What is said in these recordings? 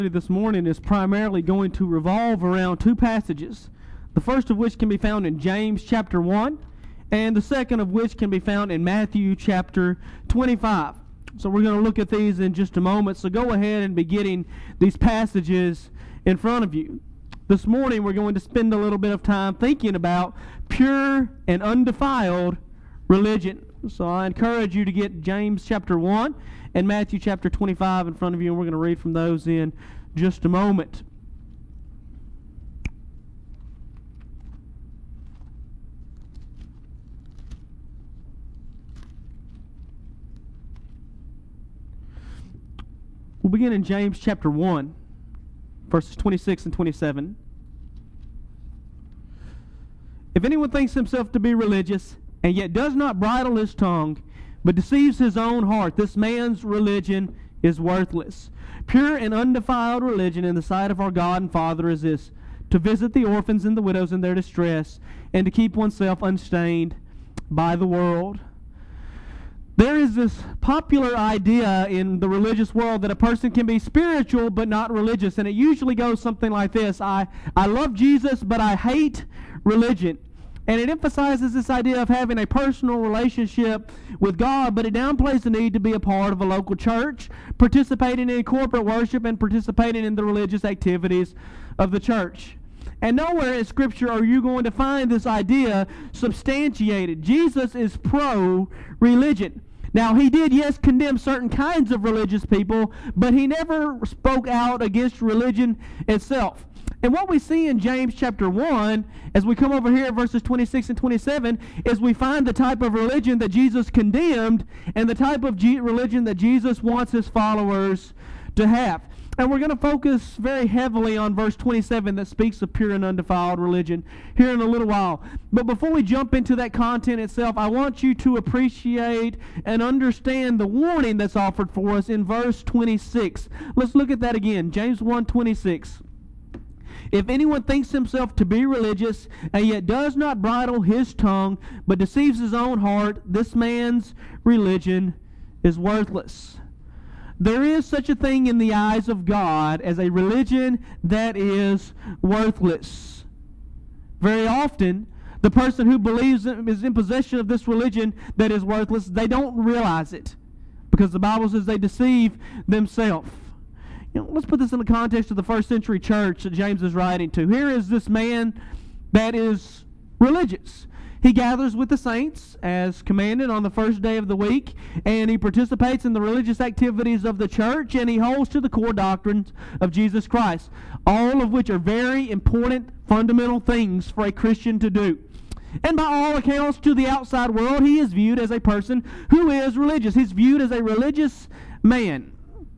This morning is primarily going to revolve around two passages, the first of which can be found in James chapter 1, and the second of which can be found in Matthew chapter 25. So we're going to look at these in just a moment, so go ahead and be getting these passages in front of you. This morning we're going to spend a little bit of time thinking about pure and undefiled religion. So I encourage you to get James chapter 1 and Matthew chapter 25 in front of you, and we're going to read from those in just a moment. We'll begin in James chapter 1, verses 26 and 27. If anyone thinks himself to be religious, and yet does not bridle his tongue, but deceives his own heart, this man's religion is worthless. Pure and undefiled religion in the sight of our God and Father is this: to visit the orphans and the widows in their distress, and to keep oneself unstained by the world. There is this popular idea in the religious world that a person can be spiritual but not religious, and it usually goes something like this: I love Jesus, but I hate religion. And it emphasizes this idea of having a personal relationship with God, but it downplays the need to be a part of a local church, participating in corporate worship, and participating in the religious activities of the church. And nowhere in Scripture are you going to find this idea substantiated. Jesus is pro-religion. Now, he did, yes, condemn certain kinds of religious people, but he never spoke out against religion itself. And what we see in James chapter 1, as we come over here, verses 26 and 27, is we find the type of religion that Jesus condemned and the type of religion that Jesus wants his followers to have. And we're going to focus very heavily on verse 27 that speaks of pure and undefiled religion here in a little while. But before we jump into that content itself, I want you to appreciate and understand the warning that's offered for us in verse 26. Let's look at that again. James 1:26. If anyone thinks himself to be religious, and yet does not bridle his tongue, but deceives his own heart, this man's religion is worthless. There is such a thing in the eyes of God as a religion that is worthless. Very often, the person who believes is in possession of this religion that is worthless, they don't realize it, because the Bible says they deceive themselves. Let's put this in the context of the first century church that James is writing to. Here is this man that is religious. He gathers with the saints as commanded on the first day of the week, and he participates in the religious activities of the church, and he holds to the core doctrines of Jesus Christ, all of which are very important, fundamental things for a Christian to do. And by all accounts, to the outside world, he is viewed as a person who is religious. He's viewed as a religious man.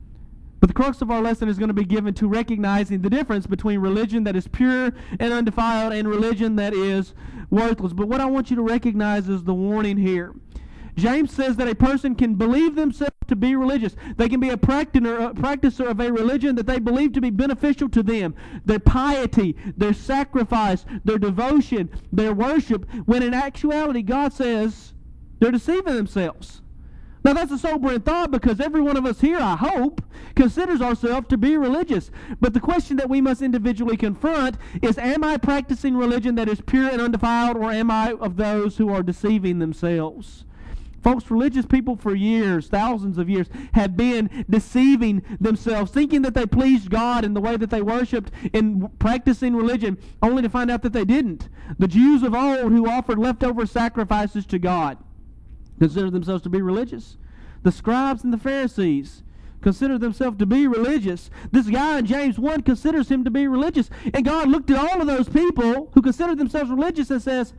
But the crux of our lesson is going to be given to recognizing the difference between religion that is pure and undefiled and religion that is worthless. But what I want you to recognize is the warning here. James says that a person can believe themselves to be religious. They can be a practicer of a religion that they believe to be beneficial to them. Their piety, their sacrifice, their devotion, their worship, when in actuality God says they're deceiving themselves. Now that's a sobering thought, because every one of us here, I hope, considers ourselves to be religious. But the question that we must individually confront is, am I practicing religion that is pure and undefiled, or am I of those who are deceiving themselves? Folks, religious people for years, thousands of years, have been deceiving themselves, thinking that they pleased God in the way that they worshipped in practicing religion, only to find out that they didn't. The Jews of old, who offered leftover sacrifices to God, consider themselves to be religious. The scribes and the Pharisees consider themselves to be religious. This guy in James 1 considers him to be religious. And God looked at all of those people who considered themselves religious and says,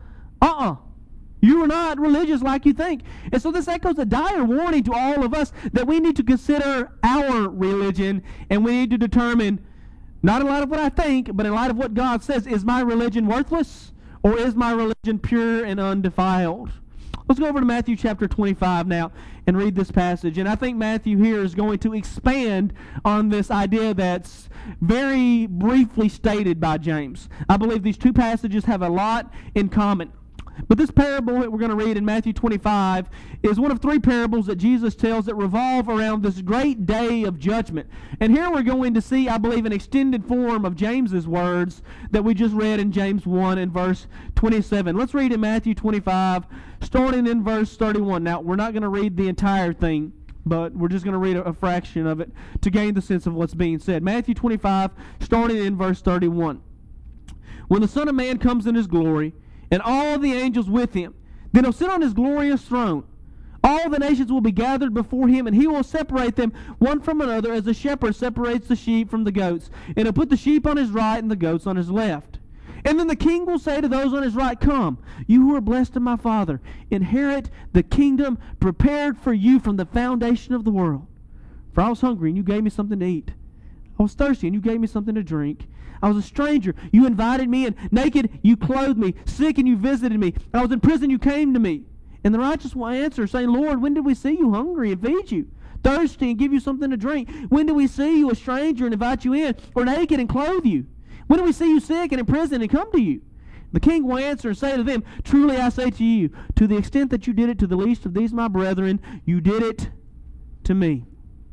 you are not religious like you think. And so this echoes a dire warning to all of us that we need to consider our religion, and we need to determine, not in light of what I think, but in light of what God says, is my religion worthless, or is my religion pure and undefiled? Let's go over to Matthew chapter 25 now and read this passage. And I think Matthew here is going to expand on this idea that's very briefly stated by James. I believe these two passages have a lot in common. But this parable that we're going to read in Matthew 25 is one of three parables that Jesus tells that revolve around this great day of judgment. And here we're going to see, I believe, an extended form of James's words that we just read in James 1 and verse 27. Let's read in Matthew 25, starting in verse 31. Now, we're not going to read the entire thing, but we're just going to read a fraction of it to gain the sense of what's being said. Matthew 25, starting in verse 31. When the Son of Man comes in his glory, and all the angels with him, then he'll sit on his glorious throne. All the nations will be gathered before him, and he will separate them one from another, as a shepherd separates the sheep from the goats. And he'll put the sheep on his right and the goats on his left. And then the king will say to those on his right, "Come, you who are blessed of my Father, inherit the kingdom prepared for you from the foundation of the world. For I was hungry, and you gave me something to eat. I was thirsty, and you gave me something to drink. I was a stranger, you invited me in. Naked, you clothed me. Sick, and you visited me. I was in prison, you came to me." And the righteous will answer, saying, "Lord, when did we see you hungry and feed you? Thirsty and give you something to drink? When did we see you a stranger and invite you in? Or naked and clothe you? When did we see you sick and in prison and come to you?" The king will answer and say to them, "Truly I say to you, to the extent that you did it to the least of these my brethren, you did it to me."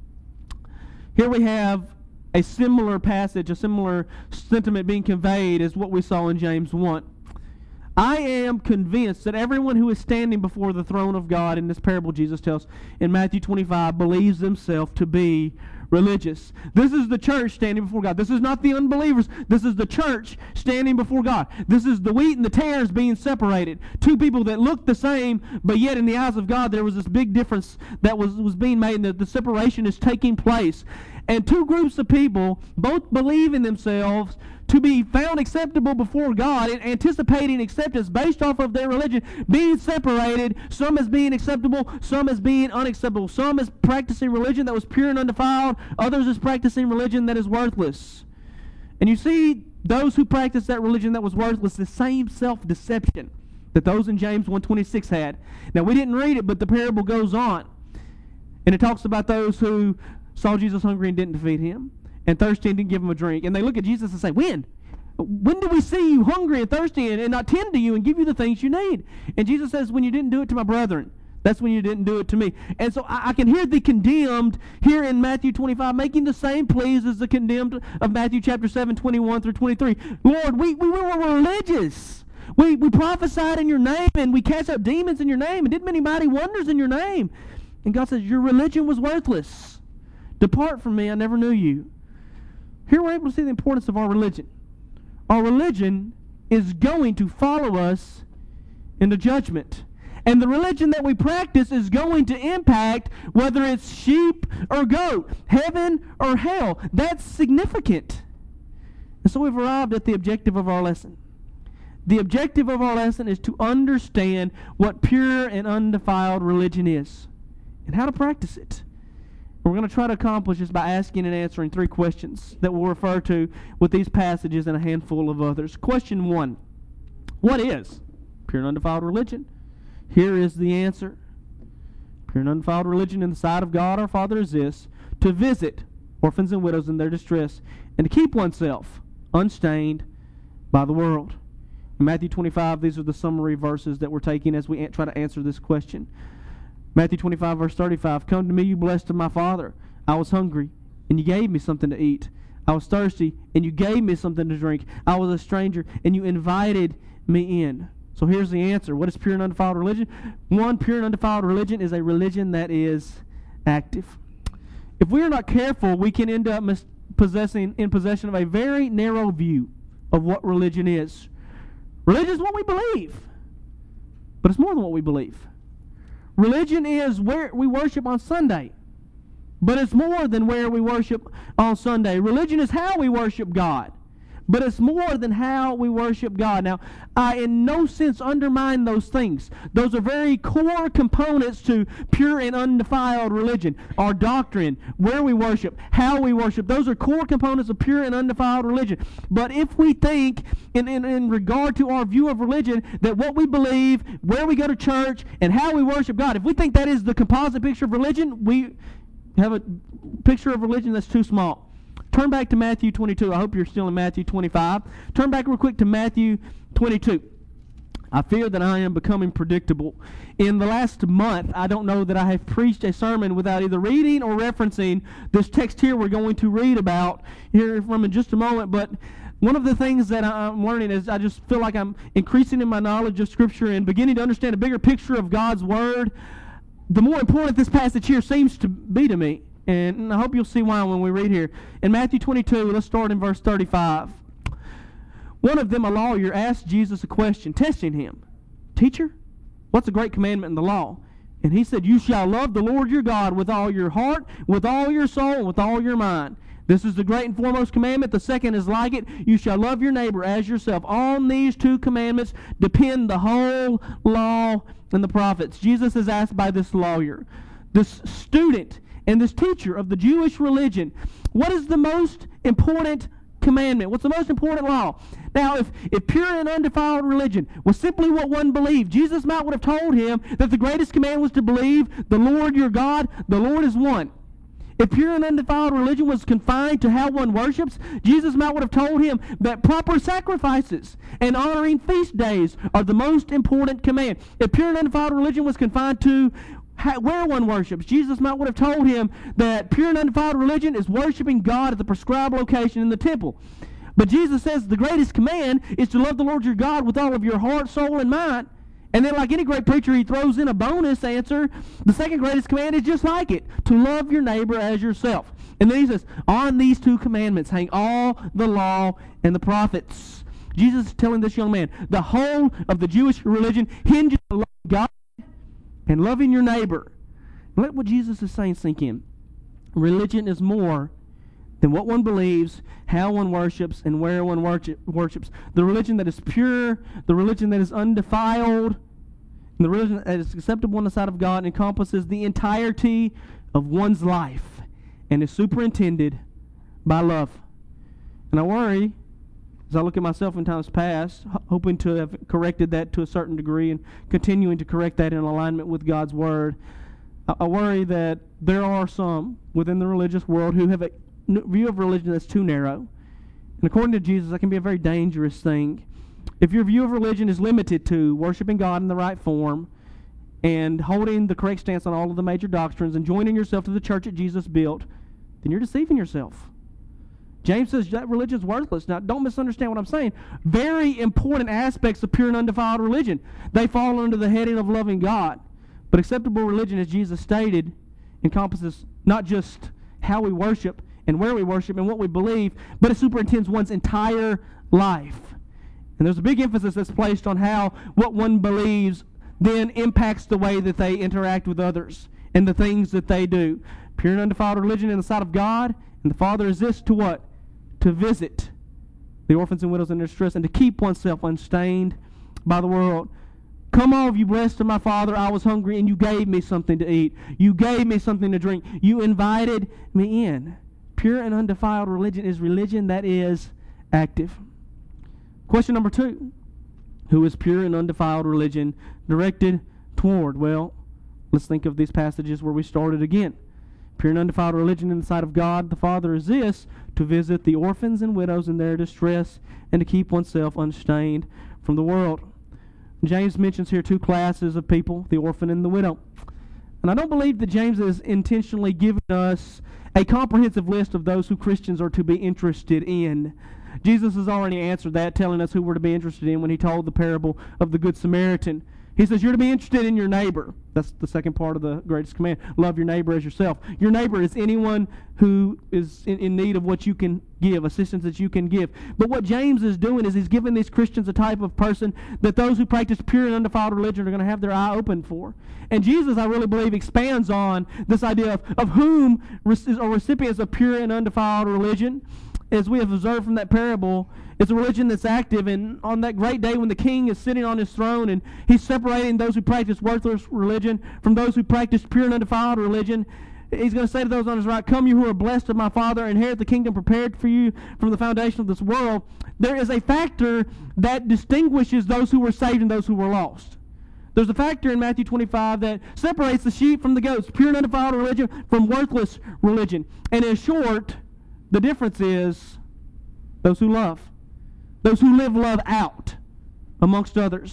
Here we have a similar passage, a similar sentiment being conveyed as what we saw in James 1. I am convinced that everyone who is standing before the throne of God in this parable Jesus tells in Matthew 25 believes themselves to be religious. This is the church standing before God. This is not the unbelievers. This is the church standing before God. This is the wheat and the tares being separated. Two people that look the same, but yet in the eyes of God there was this big difference that was being made, and that the separation is taking place. And two groups of people both believe in themselves to be found acceptable before God, and anticipating acceptance based off of their religion, being separated, some as being acceptable, some as being unacceptable. Some as practicing religion that was pure and undefiled, others as practicing religion that is worthless. And you see those who practice that religion that was worthless, the same self-deception that those in James 1:26 had. Now, we didn't read it, but the parable goes on. And it talks about those who saw Jesus hungry and didn't feed him, and thirsty and didn't give him a drink. And they look at Jesus and say, When did we see you hungry and thirsty and not tend to you and give you the things you need?" And Jesus says, "When you didn't do it to my brethren, that's when you didn't do it to me." And so I can hear the condemned here in Matthew 25 making the same pleas as the condemned of Matthew chapter 7, 21 through 23. "Lord, we were religious. We prophesied in your name, and we cast out demons in your name, and did many mighty wonders in your name." And God says, "Your religion was worthless. Depart from me, I never knew you." Here we're able to see the importance of our religion. Our religion is going to follow us into judgment. And the religion that we practice is going to impact whether it's sheep or goat, heaven or hell. That's significant. And so we've arrived at the objective of our lesson. The objective of our lesson is to understand what pure and undefiled religion is and how to practice it. We're going to try to accomplish this by asking and answering three questions that we'll refer to with these passages and a handful of others. Question 1, what is pure and undefiled religion? Here is the answer. Pure and undefiled religion in the sight of God our Father is this: to visit orphans and widows in their distress, and to keep oneself unstained by the world. In Matthew 25, these are the summary verses that we're taking as we try to answer this question. Matthew 25, verse 35, "Come to me, you blessed of my Father. I was hungry, and you gave me something to eat. I was thirsty, and you gave me something to drink. I was a stranger, and you invited me in." So here's the answer. What is pure and undefiled religion? 1, pure and undefiled religion is a religion that is active. If we are not careful, we can end up in possession of a very narrow view of what religion is. Religion is what we believe, but it's more than what we believe. Religion is where we worship on Sunday, but it's more than where we worship on Sunday. Religion is how we worship God, but it's more than how we worship God. Now, I in no sense undermine those things. Those are very core components to pure and undefiled religion. Our doctrine, where we worship, how we worship, those are core components of pure and undefiled religion. But if we think in regard to our view of religion that what we believe, where we go to church, and how we worship God, if we think that is the composite picture of religion, we have a picture of religion that's too small. Turn back to Matthew 22. I hope you're still in Matthew 25. Turn back real quick to Matthew 22. I fear that I am becoming predictable. In the last month, I don't know that I have preached a sermon without either reading or referencing this text here we're going to read about here from in just a moment. But one of the things that I'm learning is I just feel like I'm increasing in my knowledge of Scripture and beginning to understand a bigger picture of God's Word. The more important this passage here seems to be to me. And I hope you'll see why when we read here. In Matthew 22, let's start in verse 35. One of them, a lawyer, asked Jesus a question, testing him. Teacher, what's a great commandment in the law? And he said, you shall love the Lord your God with all your heart, with all your soul, and with all your mind. This is the great and foremost commandment. The second is like it. You shall love your neighbor as yourself. On these two commandments depend the whole law and the prophets. Jesus is asked by this lawyer, this student, and this teacher of the Jewish religion, what is the most important commandment? What's the most important law? Now, if pure and undefiled religion was simply what one believed, Jesus might would have told him that the greatest command was to believe the Lord your God, the Lord is one. If pure and undefiled religion was confined to how one worships, Jesus might would have told him that proper sacrifices and honoring feast days are the most important command. If pure and undefiled religion was confined to where one worships, Jesus might would have told him that pure and undefiled religion is worshiping God at the prescribed location in the temple. But Jesus says the greatest command is to love the Lord your God with all of your heart, soul, and mind. And then like any great preacher, he throws in a bonus answer. The second greatest command is just like it, to love your neighbor as yourself. And then he says, on these two commandments hang all the law and the prophets. Jesus is telling this young man, the whole of the Jewish religion hinges on loving God and loving your neighbor. Let what Jesus is saying sink in. Religion is more than what one believes, how one worships, and where one worships. The religion that is pure, the religion that is undefiled, and the religion that is acceptable in the sight of God encompasses the entirety of one's life and is superintended by love. And I worry, as I look at myself in times past, hoping to have corrected that to a certain degree and continuing to correct that in alignment with God's Word, I worry that there are some within the religious world who have a view of religion that's too narrow. And according to Jesus, that can be a very dangerous thing. If your view of religion is limited to worshiping God in the right form and holding the correct stance on all of the major doctrines and joining yourself to the church that Jesus built, then you're deceiving yourself. James says that religion is worthless. Now, don't misunderstand what I'm saying. Very important aspects of pure and undefiled religion. They fall under the heading of loving God. But acceptable religion, as Jesus stated, encompasses not just how we worship and where we worship and what we believe, but it superintends one's entire life. And there's a big emphasis that's placed on how what one believes then impacts the way that they interact with others and the things that they do. Pure and undefiled religion in the sight of God and the Father is this, to what? To visit the orphans and widows in their distress and to keep oneself unstained by the world. Come all of you blessed of my Father, I was hungry and you gave me something to eat. You gave me something to drink. You invited me in. Pure and undefiled religion is religion that is active. Question number 2. Who is pure and undefiled religion directed toward? Well, let's think of these passages where we started again. Pure and undefiled religion in the sight of God the Father is this, to visit the orphans and widows in their distress and to keep oneself unstained from the world. James mentions here 2 classes of people, the orphan and the widow. And I don't believe that James is intentionally giving us a comprehensive list of those who Christians are to be interested in. Jesus has already answered that, telling us who we're to be interested in when he told the parable of the Good Samaritan. He says you're to be interested in your neighbor. That's the second part of the greatest command. Love your neighbor as yourself. Your neighbor is anyone who is in need of what you can give, assistance that you can give. But what James is doing is he's giving these Christians a type of person that those who practice pure and undefiled religion are going to have their eye open for. And Jesus, I really believe, expands on this idea of whom are recipients of pure and undefiled religion. As we have observed from that parable, it's a religion that's active, and on that great day when the king is sitting on his throne and he's separating those who practice worthless religion from those who practice pure and undefiled religion, he's going to say to those on his right, come you who are blessed of my Father, inherit the kingdom prepared for you from the foundation of this world. There is a factor that distinguishes those who were saved and those who were lost. There's a factor in Matthew 25 that separates the sheep from the goats, pure and undefiled religion from worthless religion. And in short, the difference is those who love. Those who live love out amongst others.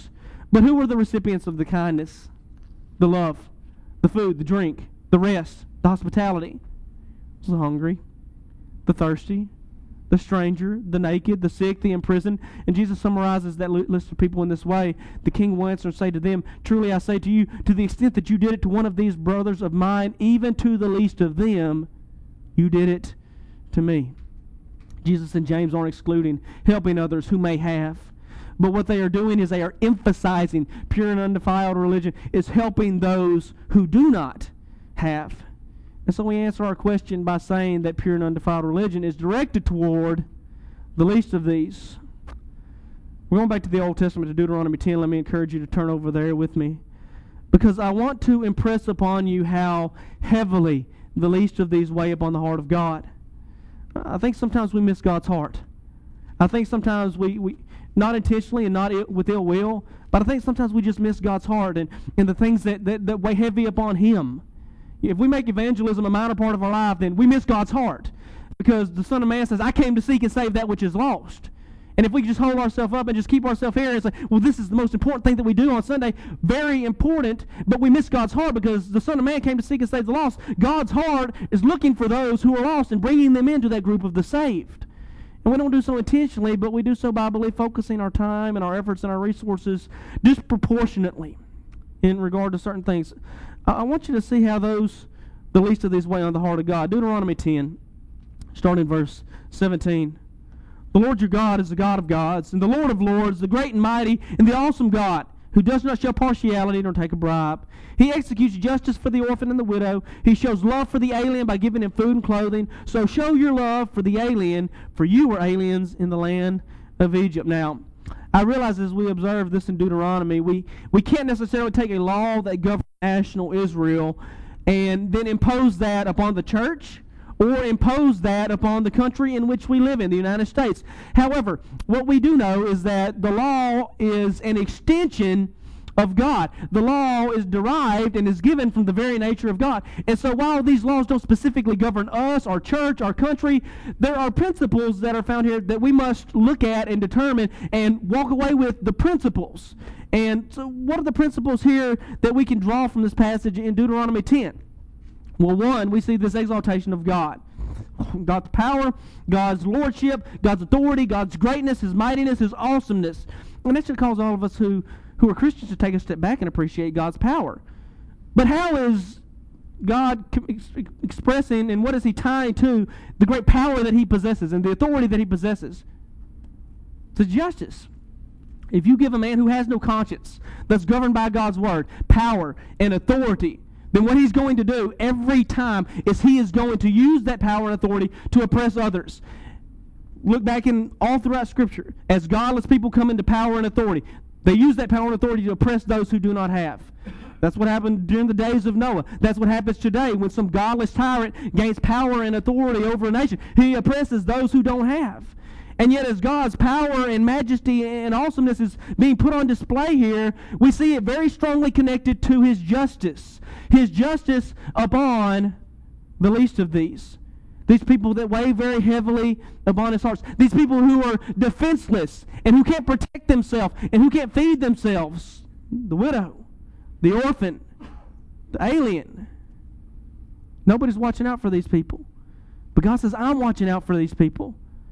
But who were the recipients of the kindness, the love, the food, the drink, the rest, the hospitality? It was the hungry, the thirsty, the stranger, the naked, the sick, the imprisoned. And Jesus summarizes that list of people in this way. The king will answer and say to them, truly I say to you, to the extent that you did it to one of these brothers of mine, even to the least of them, you did it to me. Jesus and James aren't excluding helping others who may have. But what they are doing is they are emphasizing pure and undefiled religion is helping those who do not have. And so we answer our question by saying that pure and undefiled religion is directed toward the least of these. We're going back to the Old Testament, to Deuteronomy 10. Let me encourage you to turn over there with me, because I want to impress upon you how heavily the least of these weigh upon the heart of God. I think sometimes we miss God's heart. I think sometimes we not intentionally and not with ill will, but I think sometimes we just miss God's heart and the things that weigh heavy upon Him. If we make evangelism a minor part of our life, then we miss God's heart. Because the Son of Man says, I came to seek and save that which is lost. And if we just hold ourselves up and just keep ourselves here and say, well, this is the most important thing that we do on Sunday, very important, but we miss God's heart because the Son of Man came to seek and save the lost. God's heart is looking for those who are lost and bringing them into that group of the saved. And we don't do so intentionally, but we do so by, I believe, focusing our time and our efforts and our resources disproportionately in regard to certain things. I want you to see how the least of these weigh on the heart of God. Deuteronomy 10, starting in verse 17. The Lord your God is the God of gods, and the Lord of lords, the great and mighty, and the awesome God, who does not show partiality nor take a bribe. He executes justice for the orphan and the widow. He shows love for the alien by giving him food and clothing. So show your love for the alien, for you were aliens in the land of Egypt. Now, I realize as we observe this in Deuteronomy, we can't necessarily take a law that governs national Israel and then impose that upon the church or impose that upon the country in which we live in, the United States. However, what we do know is that the law is an extension of God. The law is derived and is given from the very nature of God. And so while these laws don't specifically govern us, our church, our country, there are principles that are found here that we must look at and determine and walk away with the principles. And so what are the principles here that we can draw from this passage in Deuteronomy 10? Well, one, we see this exaltation of God. God's power, God's lordship, God's authority, God's greatness, His mightiness, His awesomeness. And that should cause all of us who are Christians to take a step back and appreciate God's power. But how is God expressing and what is He tying to the great power that He possesses and the authority that He possesses? It's justice. If you give a man who has no conscience, that's governed by God's word, power and authority, then what he's going to do every time is he is going to use that power and authority to oppress others. Look back in all throughout Scripture. As godless people come into power and authority, they use that power and authority to oppress those who do not have. That's what happened during the days of Noah. That's what happens today when some godless tyrant gains power and authority over a nation. He oppresses those who don't have. And yet as God's power and majesty and awesomeness is being put on display here, we see it very strongly connected to His justice. His justice upon the least of these. These people that weigh very heavily upon His hearts. These people who are defenseless and who can't protect themselves and who can't feed themselves. The widow, the orphan, the alien. Nobody's watching out for these people. But God says, I'm watching out for these people.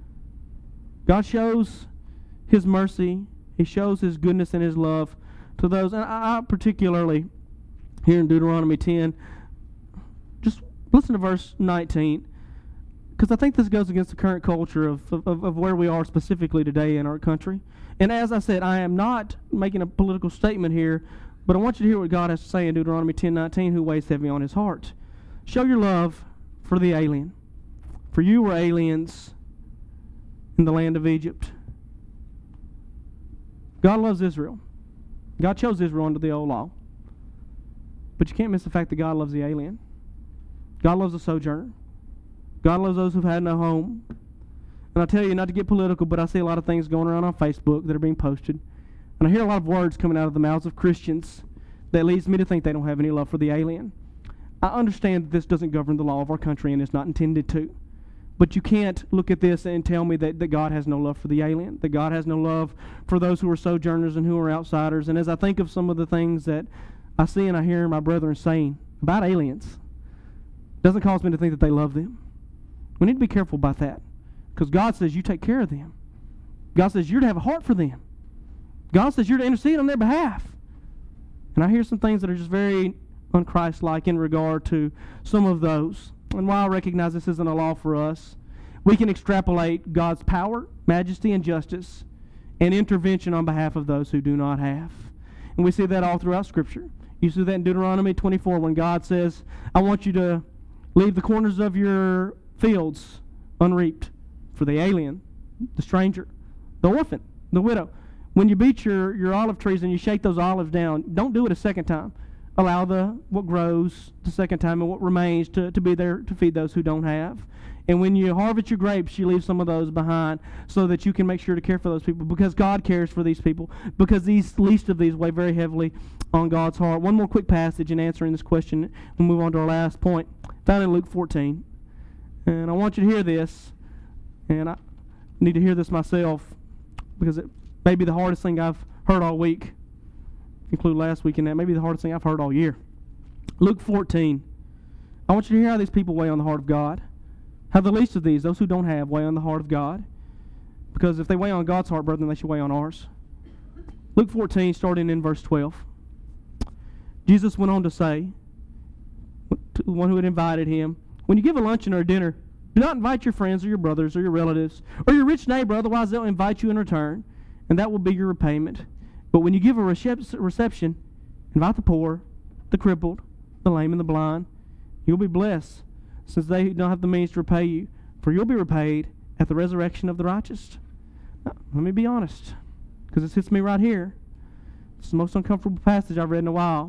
God shows His mercy. He shows His goodness and His love to those. And I particularly, here in Deuteronomy 10, just listen to verse 19, because I think this goes against the current culture of where we are specifically today in our country. And as I said, I am not making a political statement here, but I want you to hear what God has to say in Deuteronomy 10:19, who weighs heavy on His heart. Show your love for the alien, for you were aliens in the land of Egypt. God loves Israel. God chose Israel under the old law. But you can't miss the fact that God loves the alien. God loves the sojourner. God loves those who've had no home. And I tell you, not to get political, but I see a lot of things going around on Facebook that are being posted. And I hear a lot of words coming out of the mouths of Christians that leads me to think they don't have any love for the alien. I understand that this doesn't govern the law of our country and it's not intended to. But you can't look at this and tell me that God has no love for the alien, that God has no love for those who are sojourners and who are outsiders. And as I think of some of the things that I see and I hear my brethren saying about aliens, it doesn't cause me to think that they love them. We need to be careful about that, because God says you take care of them. God says you're to have a heart for them. God says you're to intercede on their behalf. And I hear some things that are just very unchristlike in regard to some of those. And while I recognize this isn't a law for us, we can extrapolate God's power, majesty, and justice and intervention on behalf of those who do not have. And we see that all throughout Scripture. You see that in Deuteronomy 24 when God says, I want you to leave the corners of your fields unreaped for the alien, the stranger, the orphan, the widow. When you beat your olive trees and you shake those olives down, don't do it a second time. Allow what grows the second time and what remains to be there to feed those who don't have. And when you harvest your grapes, you leave some of those behind so that you can make sure to care for those people, because God cares for these people, because these least of these weigh very heavily on God's heart. One more quick passage in answering this question. We'll move on to our last point, found in Luke 14. And I want you to hear this, and I need to hear this myself, because it may be the hardest thing I've heard all week, include last week in that, maybe the hardest thing I've heard all year. Luke 14. I want you to hear how these people weigh on the heart of God. How the least of these, those who don't have, weigh on the heart of God. Because if they weigh on God's heart, brethren, they should weigh on ours. Luke 14, starting in verse 12. Jesus went on to say, to the one who had invited him, when you give a luncheon or a dinner, do not invite your friends or your brothers or your relatives or your rich neighbor, otherwise they'll invite you in return, and that will be your repayment. But when you give a reception, invite the poor, the crippled, the lame, and the blind. You'll be blessed, since they don't have the means to repay you, for you'll be repaid at the resurrection of the righteous. Now, let me be honest, because this hits me right here. It's the most uncomfortable passage I've read in a while.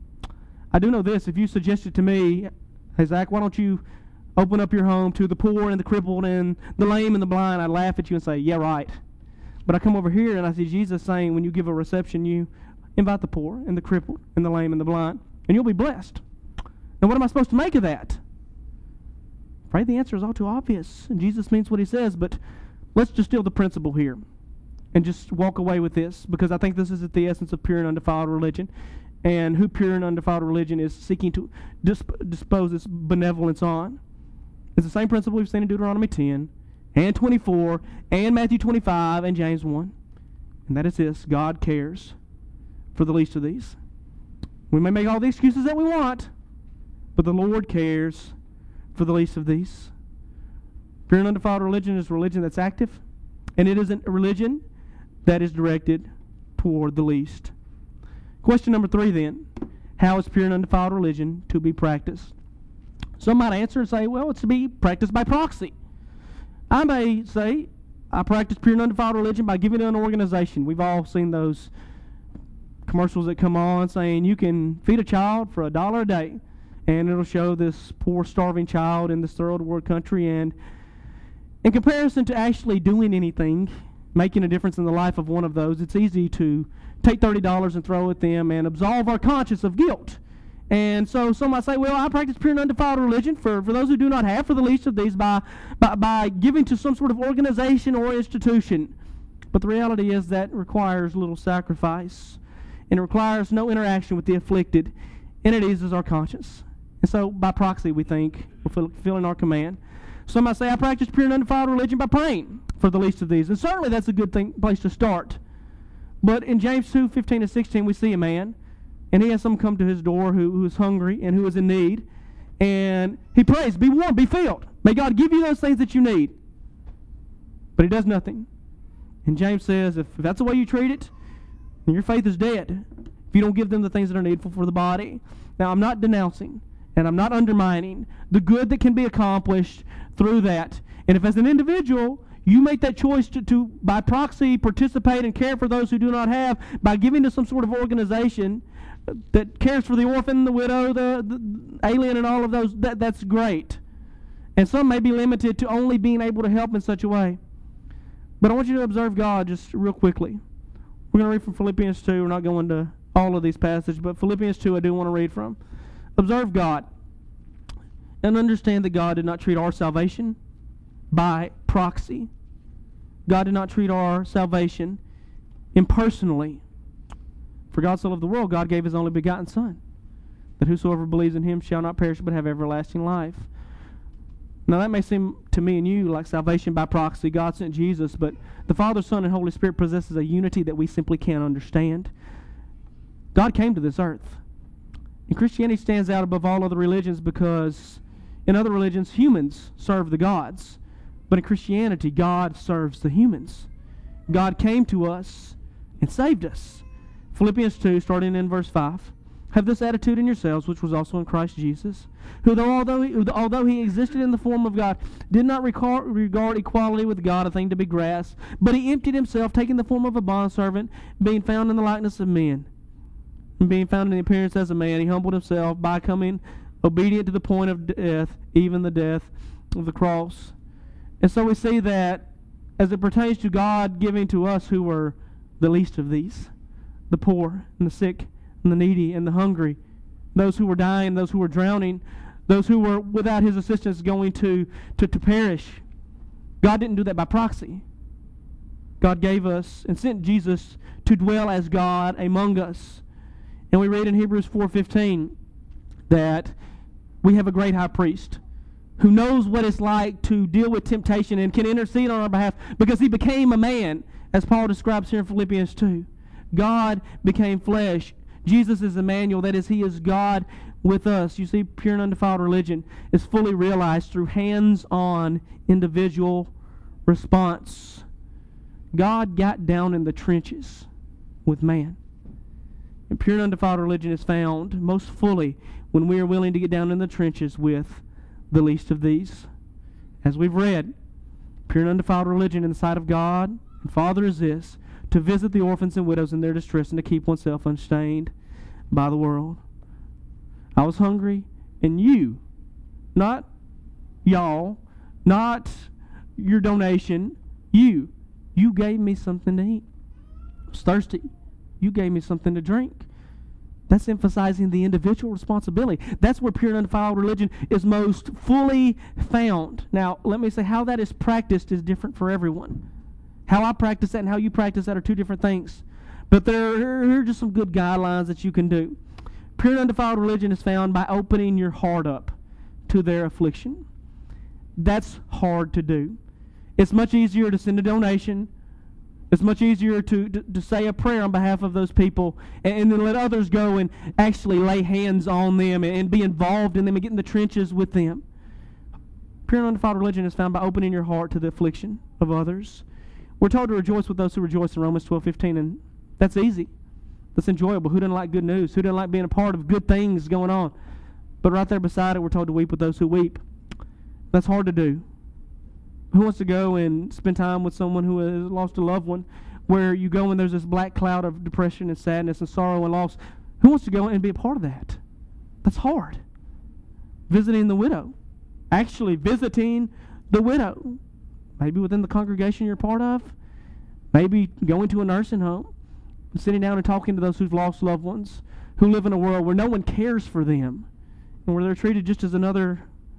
I do know this. If you suggested to me, hey, Zach, why don't you open up your home to the poor and the crippled and the lame and the blind, I'd laugh at you and say, yeah, right. But I come over here and I see Jesus saying, when you give a reception, you invite the poor and the crippled and the lame and the blind, and you'll be blessed. Now, what am I supposed to make of that? Right? The answer is all too obvious, and Jesus means what he says, but let's just steal the principle here and just walk away with this, because I think this is at the essence of pure and undefiled religion. And who pure and undefiled religion is seeking to dispose its benevolence on. It's the same principle we've seen in Deuteronomy 10 and 24 and Matthew 25 and James 1. And that is this: God cares for the least of these. We may make all the excuses that we want, but the Lord cares for the least of these. Pure and undefiled religion is a religion that's active, and it isn't a religion that is directed toward the least. Question number 3 then: how is pure and undefiled religion to be practiced? Some might answer and say, well, it's to be practiced by proxy. I may say, I practice pure and undefiled religion by giving to an organization. We've all seen those commercials that come on saying you can feed a child for $1 a day, and it'll show this poor starving child in this third world country, and in comparison to actually doing anything, making a difference in the life of one of those, it's easy to take $30 and throw at them and absolve our conscience of guilt. And so some might say, well, I practice pure and undefiled religion for those who do not have, for the least of these, by giving to some sort of organization or institution. But the reality is that requires little sacrifice, and it requires no interaction with the afflicted, and it eases our conscience. And so by proxy, we think we're fulfilling our command. Some might say, I practice pure and undefiled religion by praying for the least of these. And certainly that's a good place to start. But in James 2:15 and 16, we see a man, and he has someone come to his door who is hungry and who is in need. And he prays, be warmed, be filled. May God give you those things that you need. But he does nothing. And James says, if that's the way you treat it, then your faith is dead. If you don't give them the things that are needful for the body. Now, I'm not denouncing, and I'm not undermining the good that can be accomplished through that. And if as an individual, you make that choice to by proxy, participate and care for those who do not have, by giving to some sort of organization that cares for the orphan, the widow, the alien, and all of those, that's great. And some may be limited to only being able to help in such a way. But I want you to observe God just real quickly. We're going to read from Philippians 2. We're not going to all of these passages, but Philippians 2 I do want to read from. Observe God and understand that God did not treat our salvation by proxy. God did not treat our salvation impersonally. For God so loved the world, God gave his only begotten Son, that whosoever believes in him shall not perish but have everlasting life. Now that may seem to me and you like salvation by proxy. God sent Jesus, but the Father, Son, and Holy Spirit possesses a unity that we simply can't understand. God came to this earth. And Christianity stands out above all other religions because in other religions, humans serve the gods. But in Christianity, God serves the humans. God came to us and saved us. Philippians 2, starting in verse 5. Have this attitude in yourselves, which was also in Christ Jesus, who, although he existed in the form of God, did not regard equality with God a thing to be grasped, but he emptied himself, taking the form of a bondservant, being found in the likeness of men. And being found in the appearance as a man, he humbled himself by becoming obedient to the point of death, even the death of the cross. And so we see that as it pertains to God giving to us who were the least of these, the poor and the sick and the needy and the hungry, those who were dying, those who were drowning, those who were without his assistance going to perish. God didn't do that by proxy. God gave us and sent Jesus to dwell as God among us. And we read in Hebrews 4:15 that we have a great high priest who knows what it's like to deal with temptation and can intercede on our behalf because he became a man, as Paul describes here in Philippians 2. God became flesh. Jesus is Emmanuel, that is, he is God with us. You see, pure and undefiled religion is fully realized through hands-on individual response. God got down in the trenches with man. And pure and undefiled religion is found most fully when we are willing to get down in the trenches with the least of these. As we've read, pure and undefiled religion in the sight of God and Father is this: to visit the orphans and widows in their distress and to keep oneself unstained by the world. I was hungry, and you, not y'all, not your donation, you gave me something to eat. I was thirsty. You gave me something to drink. That's emphasizing the individual responsibility. That's where pure and undefiled religion is most fully found. Now, let me say how that is practiced is different for everyone. How I practice that and how you practice that are two different things. But here are just some good guidelines that you can do. Pure and undefiled religion is found by opening your heart up to their affliction. That's hard to do. It's much easier to send a donation. It's much easier to say a prayer on behalf of those people and then let others go and actually lay hands on them and be involved in them and get in the trenches with them. Pure and undefiled religion is found by opening your heart to the affliction of others. We're told to rejoice with those who rejoice in Romans 12:15, and that's easy. That's enjoyable. Who doesn't like good news? Who doesn't like being a part of good things going on? But right there beside it, we're told to weep with those who weep. That's hard to do. Who wants to go and spend time with someone who has lost a loved one, where you go and there's this black cloud of depression and sadness and sorrow and loss? Who wants to go and be a part of that? That's hard. Visiting the widow. Actually visiting the widow. Maybe within the congregation you're part of. Maybe going to a nursing home. Sitting down and talking to those who've lost loved ones, who live in a world where no one cares for them, and where they're treated just as another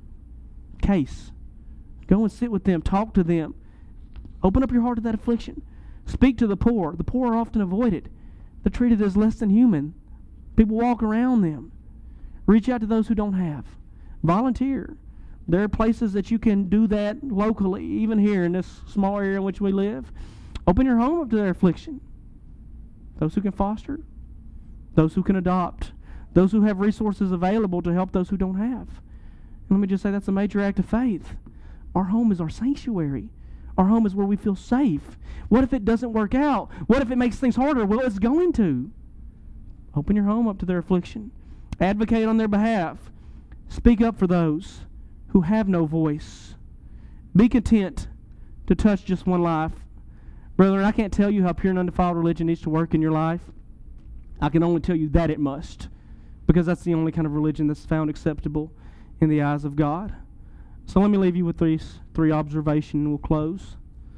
case. Go and sit with them. Talk to them. Open up your heart to that affliction. Speak to the poor. The poor are often avoided. They're treated as less than human. People walk around them. Reach out to those who don't have. Volunteer. There are places that you can do that locally, even here in this small area in which we live. Open your home up to their affliction. Those who can foster. Those who can adopt. Those who have resources available to help those who don't have. And let me just say that's a major act of faith. Our home is our sanctuary. Our home is where we feel safe. What if it doesn't work out? What if it makes things harder? Well, it's going to. Open your home up to their affliction. Advocate on their behalf. Speak up for those who have no voice. Be content to touch just one life. Brethren, I can't tell you how pure and undefiled religion needs to work in your life. I can only tell you that it must, because that's the only kind of religion that's found acceptable in the eyes of God. So let me leave you with these three observations and we'll close.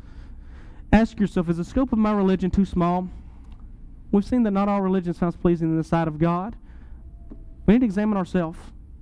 Ask yourself, is the scope of my religion too small? We've seen that not all religion sounds pleasing in the sight of God. We need to examine ourselves.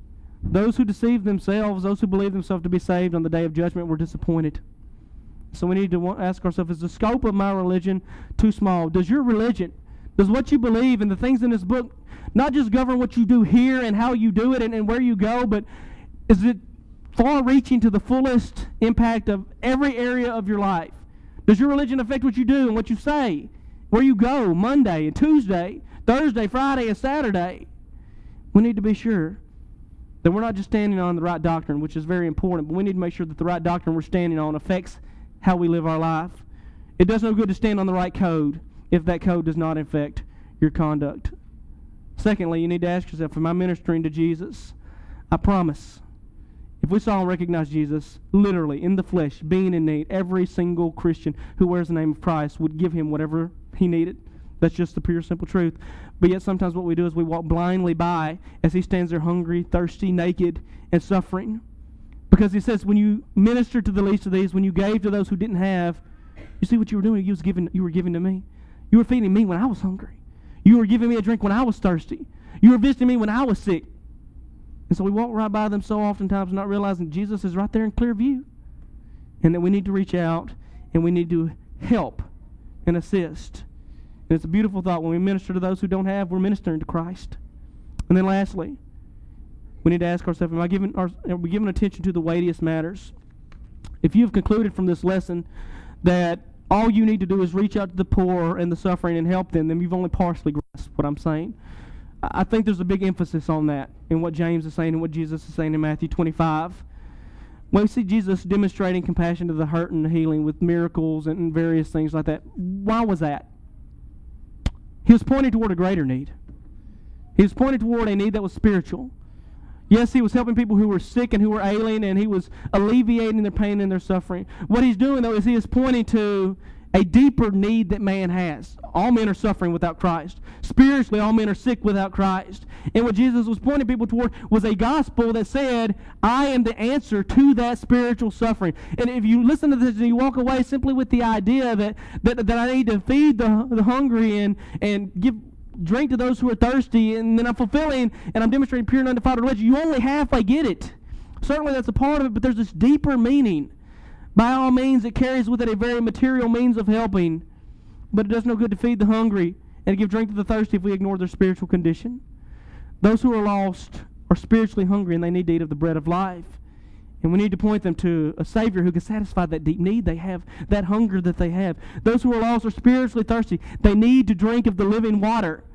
Those who deceive themselves, those who believe themselves to be saved on the day of judgment, were disappointed. So we need to ask ourselves, is the scope of my religion too small? Does your religion, does what you believe and the things in this book not just govern what you do here and how you do it and where you go, but is it far-reaching to the fullest impact of every area of your life? Does your religion affect what you do and what you say, where you go Monday and Tuesday, Thursday, Friday, and Saturday? We need to be sure that we're not just standing on the right doctrine, which is very important, but we need to make sure that the right doctrine we're standing on affects how we live our life. It does no good to stand on the right code if that code does not affect your conduct. Secondly, you need to ask yourself, am I ministering to Jesus? I promise, if we saw and recognized Jesus literally in the flesh, being in need, every single Christian who wears the name of Christ would give him whatever he needed. That's just the pure, simple truth. But yet sometimes what we do is we walk blindly by as he stands there hungry, thirsty, naked, and suffering. Because he says, when you ministered to the least of these, when you gave to those who didn't have, you see what you were doing? You were giving to me. You were feeding me when I was hungry. You were giving me a drink when I was thirsty. You were visiting me when I was sick. And so we walk right by them so oftentimes not realizing Jesus is right there in clear view. And that we need to reach out and we need to help and assist. And it's a beautiful thought. When we minister to those who don't have, we're ministering to Christ. And then lastly, we need to ask ourselves, are we giving attention to the weightiest matters? If you've concluded from this lesson that all you need to do is reach out to the poor and the suffering and help them, then you've only partially grasped what I'm saying. I think there's a big emphasis on that in what James is saying and what Jesus is saying in Matthew 25. When we see Jesus demonstrating compassion to the hurt and the healing with miracles and various things like that, why was that? He was pointing toward a greater need. He was pointing toward a need that was spiritual. Yes, he was helping people who were sick and who were ailing, and he was alleviating their pain and their suffering. What he's doing, though, is he is pointing to a deeper need that man has. All men are suffering without Christ. Spiritually, all men are sick without Christ. And what Jesus was pointing people toward was a gospel that said, I am the answer to that spiritual suffering. And if you listen to this and you walk away simply with the idea that I need to feed the hungry and give drink to those who are thirsty, and then I'm fulfilling and I'm demonstrating pure and undefiled religion, you only halfway get it. Certainly that's a part of it, but there's this deeper meaning. By all means, it carries with it a very material means of helping, but it does no good to feed the hungry and give drink to the thirsty if we ignore their spiritual condition. Those who are lost are spiritually hungry and they need to eat of the bread of life. And we need to point them to a Savior who can satisfy that deep need they have, that hunger that they have. Those who are lost are spiritually thirsty. They need to drink of the living water.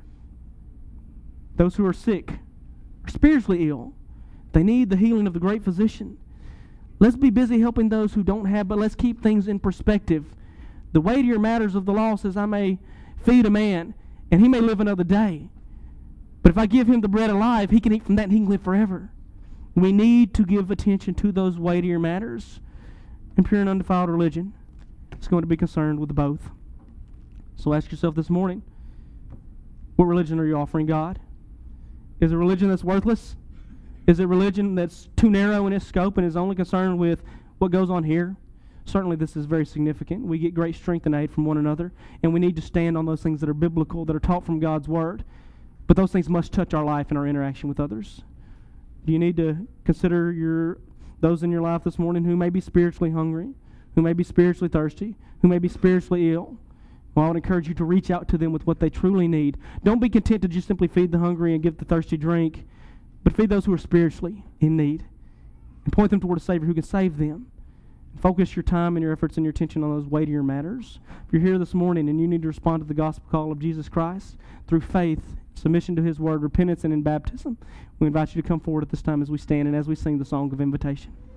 Those who are sick are spiritually ill. They need the healing of the great physician. Let's be busy helping those who don't have, but let's keep things in perspective. The weightier matters of the law says, I may feed a man, and he may live another day. But if I give him the bread of life, he can eat from that and he can live forever. We need to give attention to those weightier matters. And pure and undefiled religion is going to be concerned with both. So ask yourself this morning, what religion are you offering God? Is it a religion that's worthless? Is it a religion that's too narrow in its scope and is only concerned with what goes on here? Certainly this is very significant. We get great strength and aid from one another, and we need to stand on those things that are biblical, that are taught from God's Word. But those things must touch our life and our interaction with others. Do you need to consider those in your life this morning who may be spiritually hungry, who may be spiritually thirsty, who may be spiritually ill? Well, I would encourage you to reach out to them with what they truly need. Don't be content to just simply feed the hungry and give the thirsty drink, but feed those who are spiritually in need and point them toward a Savior who can save them. Focus your time and your efforts and your attention on those weightier matters. If you're here this morning and you need to respond to the gospel call of Jesus Christ through faith, submission to His Word, repentance, and in baptism, we invite you to come forward at this time as we stand and as we sing the song of invitation.